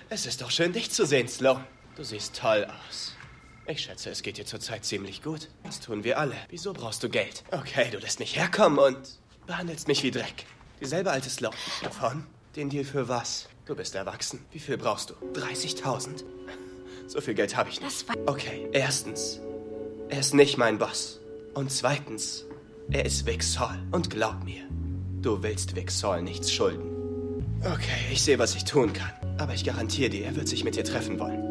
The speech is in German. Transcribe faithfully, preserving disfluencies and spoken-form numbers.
Es ist doch schön, dich zu sehen, Sloan. Du siehst toll aus. Ich schätze, es geht dir zurzeit ziemlich gut. Das tun wir alle. Wieso brauchst du Geld? Okay, du lässt mich herkommen und behandelst mich wie Dreck. Dieselbe alte Sloan. Davon? Den Deal für was? Du bist erwachsen. Wie viel brauchst du? dreißigtausend? So viel Geld habe ich nicht. Okay, erstens, er ist nicht mein Boss. Und zweitens, er ist Vic Saul. Und glaub mir, du willst Vic Saul nichts schulden. Okay, ich sehe, was ich tun kann. Aber ich garantiere dir, er wird sich mit dir treffen wollen.